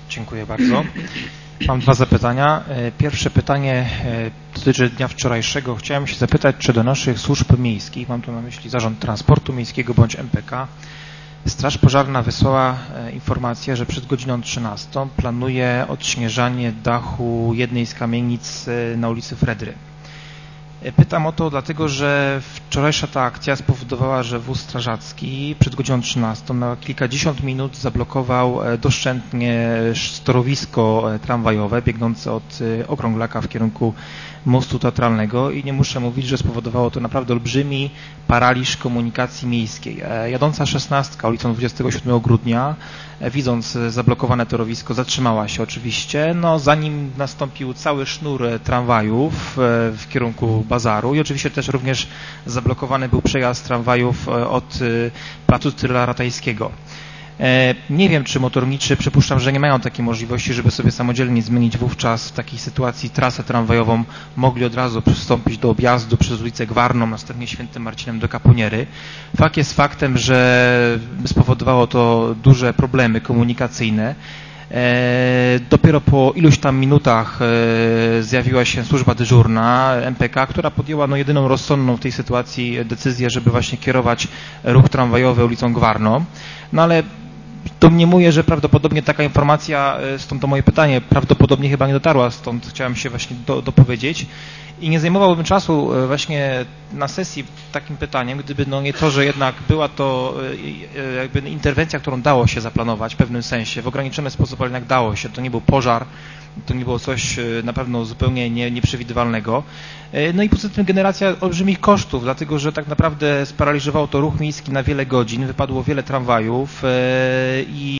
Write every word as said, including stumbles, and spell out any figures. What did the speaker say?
Dziękuję bardzo. Mam dwa zapytania. Pierwsze pytanie dotyczy dnia wczorajszego. Chciałem się zapytać, czy do naszych służb miejskich, mam tu na myśli Zarząd Transportu Miejskiego bądź M P K, Straż Pożarna wysłała informację, że przed godziną trzynastą planuje odśnieżanie dachu jednej z kamienic na ulicy Fredry. Pytam o to dlatego, że wczorajsza ta akcja spowodowała, że wóz strażacki przed godziną trzynastą na kilkadziesiąt minut zablokował doszczętnie torowisko tramwajowe biegnące od Okrąglaka w kierunku mostu teatralnego i nie muszę mówić, że spowodowało to naprawdę olbrzymi paraliż komunikacji miejskiej. Jadąca szesnastka ulicą dwudziestego siódmego grudnia, widząc zablokowane torowisko, zatrzymała się oczywiście, no zanim nastąpił cały sznur tramwajów w kierunku bazaru i oczywiście też również zablokowany był przejazd tramwajów od placu Cyryla Ratajskiego. Nie wiem, czy motorniczy, przypuszczam, że nie mają takiej możliwości, żeby sobie samodzielnie zmienić wówczas w takiej sytuacji trasę tramwajową, mogli od razu przystąpić do objazdu przez ulicę Gwarną, następnie Świętym Marcinem do Kaponiery. Fakt jest faktem, że spowodowało to duże problemy komunikacyjne. Dopiero po iluś tam minutach zjawiła się służba dyżurna M P K, która podjęła no jedyną rozsądną w tej sytuacji decyzję, żeby właśnie kierować ruch tramwajowy ulicą Gwarną. No ale domniemuję, że prawdopodobnie taka informacja, stąd to moje pytanie, prawdopodobnie chyba nie dotarła, stąd chciałem się właśnie do, dopowiedzieć i nie zajmowałbym czasu właśnie na sesji takim pytaniem, gdyby no nie to, że jednak była to jakby interwencja, którą dało się zaplanować w pewnym sensie, w ograniczony sposób, ale jednak dało się, to nie był pożar, to nie było coś na pewno zupełnie nie, nieprzewidywalnego. No i poza tym generacja olbrzymich kosztów, dlatego że tak naprawdę sparaliżowało to ruch miejski na wiele godzin, wypadło wiele tramwajów i